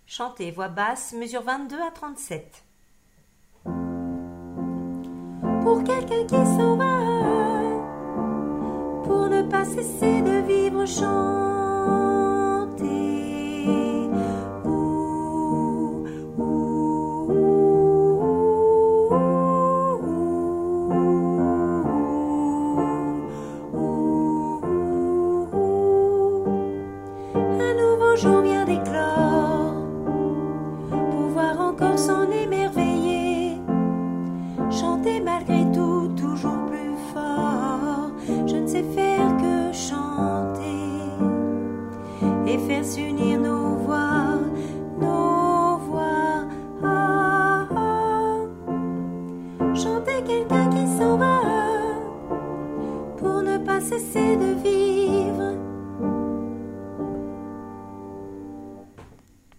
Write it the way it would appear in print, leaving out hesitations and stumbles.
Chanter voix basse, mesure 22 à 37. Pour quelqu'un qui s'en va, pour ne pas cesser de vivre, chanter. Un nouveau jour vient d'éclore, pouvoir encore s'en émerveiller, chanter malgré tout, toujours plus fort. Je ne sais faire que chanter et faire s'unir nos voix, nos voix. Ah, ah. Chanter quelqu'un qui s'en va, pour ne pas cesser de